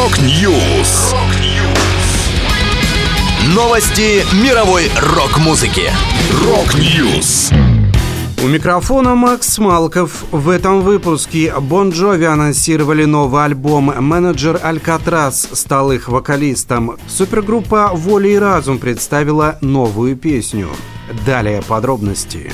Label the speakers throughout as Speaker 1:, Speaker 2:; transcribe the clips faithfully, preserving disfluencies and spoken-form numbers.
Speaker 1: Рок-Ньюс. Новости мировой рок-музыки. Рок-Ньюс.
Speaker 2: У микрофона Макс Малков. В этом выпуске Bon Jovi анонсировали новый альбом. Менеджер Алькатрас стал их вокалистом. Супергруппа «Воля и разум» представила новую песню. Далее подробности.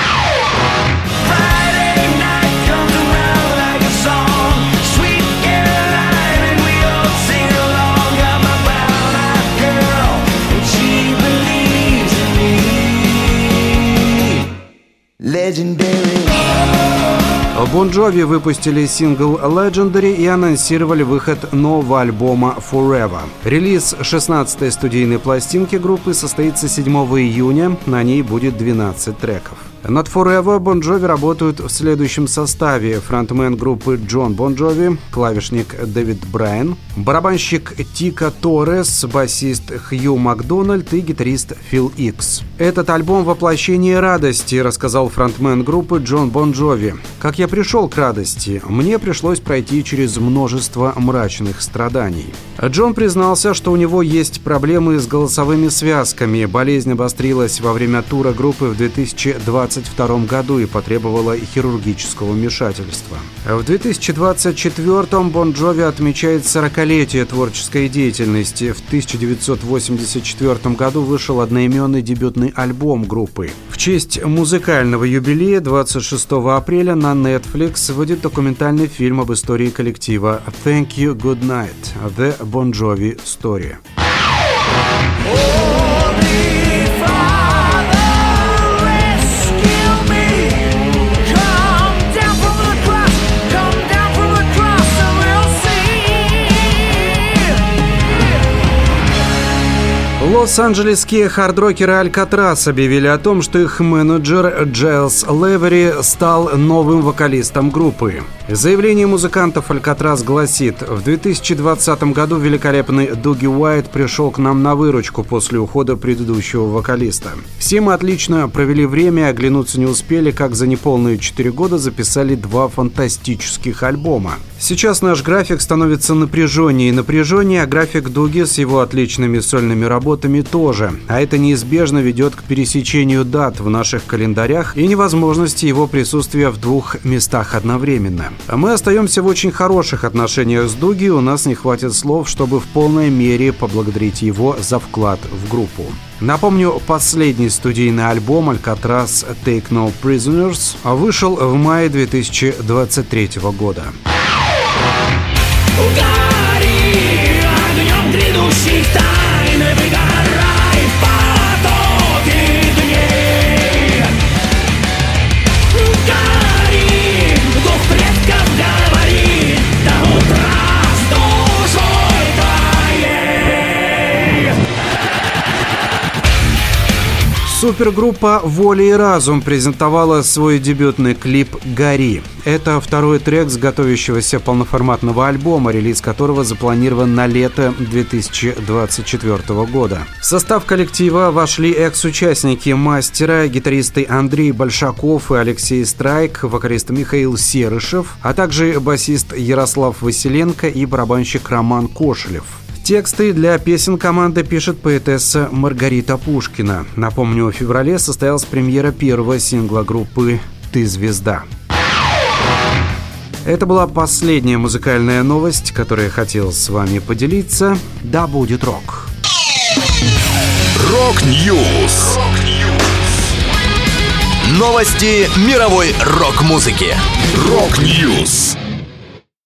Speaker 2: Bon Jovi выпустили сингл Legendary и анонсировали выход нового альбома Forever. Релиз шестнадцатой студийной пластинки группы состоится седьмого июня, на ней будет двенадцать треков. Над Forever Bon Jovi работают в следующем составе: фронтмен группы Джон Bon Jovi, клавишник Дэвид Брайан, барабанщик Тика Торрес, басист Хью Макдональд и гитарист Фил Икс. «Этот альбом — воплощение радости», — рассказал фронтмен группы Джон Bon Jovi. «Как я пришел к радости? Мне пришлось пройти через множество мрачных страданий». Джон признался, что у него есть проблемы с голосовыми связками. Болезнь обострилась во время тура группы в две тысячи двадцать втором году и потребовала хирургического вмешательства. В две тысячи двадцать четвёртом Bon Jovi отмечает сорокалетие творческой деятельности. В тысяча девятьсот восемьдесят четвёртом году вышел одноименный дебютный альбом группы. В честь музыкального юбилея двадцать шестого апреля на Netflix выйдет документальный фильм об истории коллектива «Thank You, Good Night. The Bon Jovi Story». Лос-Анджелесские хард-рокеры Алькатрас объявили о том, что их менеджер Джайлс Левери стал новым вокалистом группы. Заявление музыкантов Алькатрас гласит: в две тысячи двадцатом году великолепный Дуги Уайт пришел к нам на выручку после ухода предыдущего вокалиста. Все мы отлично провели время, оглянуться не успели, как за неполные четыре года записали два фантастических альбома. Сейчас наш график становится напряженнее и напряженнее, а график Дуги с его отличными сольными работами тоже. А это неизбежно ведет к пересечению дат в наших календарях и невозможности его присутствия в двух местах одновременно. Мы остаемся в очень хороших отношениях с Дуги, у нас не хватит слов, чтобы в полной мере поблагодарить его за вклад в группу. Напомню, последний студийный альбом Alcatraz Take No Prisoners вышел в мае две тысячи двадцать третьего года.
Speaker 3: Угори огнем грядущих тайн, выгорай в потоке дней. Гори, дух предков говорит, до утра с душой твоей.
Speaker 2: Супергруппа «Воля и разум» презентовала свой дебютный клип «Гори». Это второй трек с готовящегося полноформатного альбома, релиз которого запланирован на лето две тысячи двадцать четвёртого года. В состав коллектива вошли экс-участники «Мастера», гитаристы Андрей Большаков и Алексей Страйк, вокалист Михаил Серышев, а также басист Ярослав Василенко и барабанщик Роман Кошелев. Тексты для песен команда пишет поэтесса Маргарита Пушкина. Напомню, в феврале состоялась премьера первого сингла группы «Ты звезда». Это была последняя музыкальная новость, которую я хотел с вами поделиться. Да будет рок!
Speaker 1: Рок-Ньюс. Новости мировой рок-музыки. Рок-Ньюс.